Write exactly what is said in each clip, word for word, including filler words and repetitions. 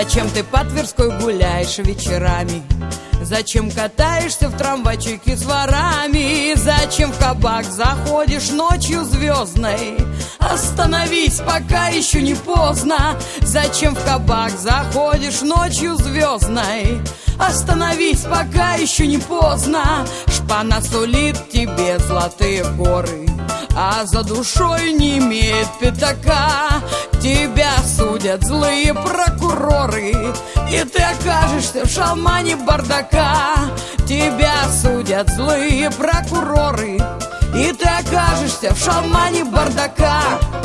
Зачем ты по Тверской гуляешь вечерами? Зачем катаешься в трамвайчике с ворами? Зачем в кабак заходишь ночью звездной? Остановись, пока еще не поздно. Зачем в кабак заходишь ночью звездной? Остановись, пока еще не поздно. Шпана сулит тебе золотые горы, а за душой не имеет пятака. Тебя судят злые прокуроры, и ты окажешься в шалмане бардака. Тебя судят злые прокуроры, и ты окажешься в шалмане бардака.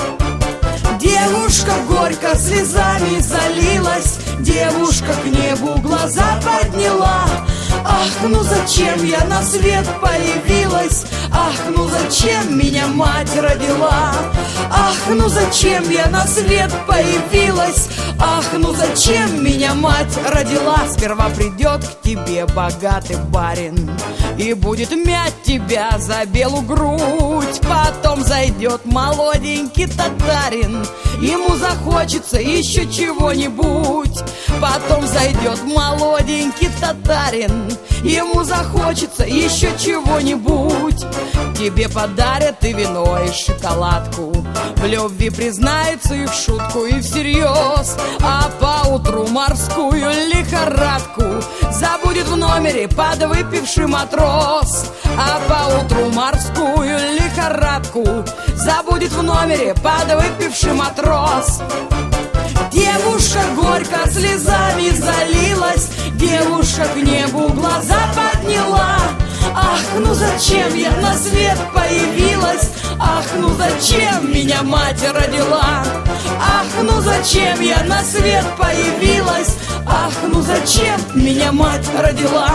Девушка горько слезами залилась, девушка к небу глаза подняла. Ах, ну зачем я на свет появилась? Ах, ну зачем меня мать родила? Ах, ну зачем я на свет появилась? Ах, ну зачем меня мать родила? Сперва придет к тебе богатый барин и будет мять тебя за белую грудь. Потом зайдет молоденький татарин, ему захочется еще чего-нибудь. Потом зайдет молоденький татарин, ему захочется еще чего-нибудь. Тебе подарят и вино, и шоколадку, в любви признается и в шутку, и всерьез. А поутру морскую лихорадку забудет в номере подвыпивший матрос. А поутру морскую лихорадку забудет в номере подвыпивший матрос. Девушка горько слезами залилась, девушка к небу глаза подняла. Ах, ну зачем я на свет появилась? Ах, ну зачем меня мать родила? Ах, ну зачем я на свет появилась? Ах, ну зачем меня мать родила?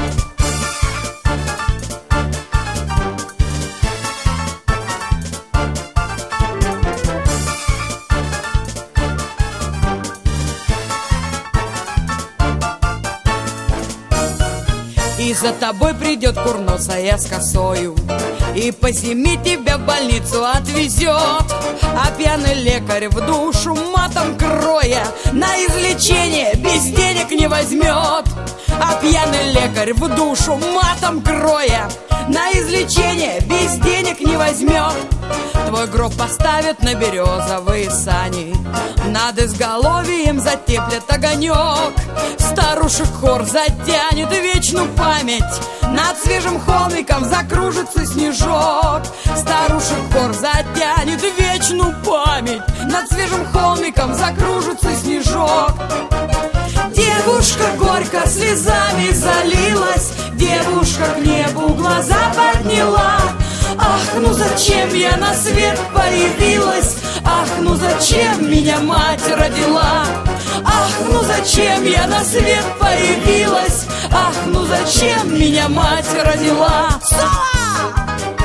И за тобой придет курносая с косою, и по зиме тебя в больницу отвезет. А пьяный лекарь в душу матом кроя на излечение без денег не возьмет. А пьяный лекарь в душу матом кроя на излечение без денег не возьмет. Твой гроб поставят на березовые сани, над изголовьем затеплят огонек. Старушек хор затянет вечную память, над свежим холмиком закружится снежок. Старушек хор затянет вечную память, над свежим холмиком закружится снежок. Девушка горько слезами залилась, девушка к небу глаза подняла. Ах, ну зачем я на свет появилась? Ах, ну зачем меня мать родила? Ах, ну зачем я на свет появилась? Ах, ну зачем меня мать родила? Соло!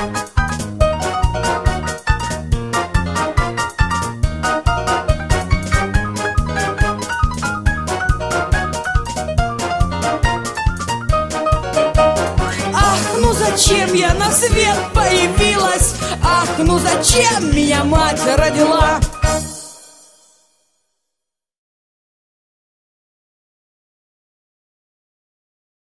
Зачем я на свет появилась? Ах, ну зачем меня мать родила?